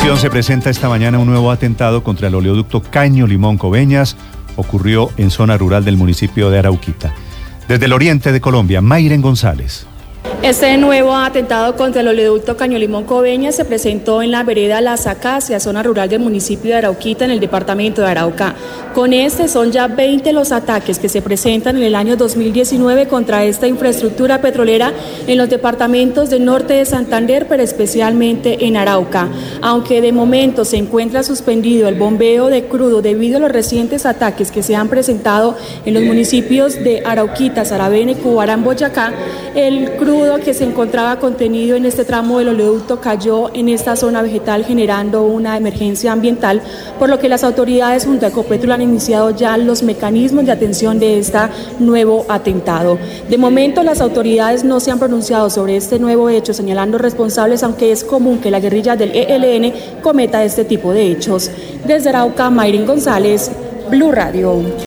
atención, se presenta esta mañana un nuevo atentado contra el oleoducto Caño Limón Coveñas. Ocurrió en zona rural del municipio de Arauquita. Desde el oriente de Colombia, Mayren González. Este nuevo atentado contra el oleoducto Caño Limón Coveñas se presentó en la vereda Las Acacias, zona rural del municipio de Arauquita, en el departamento de Arauca. Con este son ya 20 los ataques que se presentan en el año 2019 contra esta infraestructura petrolera en los departamentos del norte de Santander, pero especialmente en Arauca. Aunque de momento se encuentra suspendido el bombeo de crudo debido a los recientes ataques que se han presentado en los municipios de Arauquita, Saravena y Cubarán, Boyacá, el crudo que se encontraba contenido en este tramo del oleoducto cayó en esta zona vegetal, generando una emergencia ambiental, por lo que las autoridades junto a Ecopetrol han iniciado ya los mecanismos de atención de este nuevo atentado. De momento las autoridades no se han pronunciado sobre este nuevo hecho, señalando responsables, aunque es común que la guerrilla del ELN cometa este tipo de hechos. Desde Arauca, Mayren González, Blue Radio.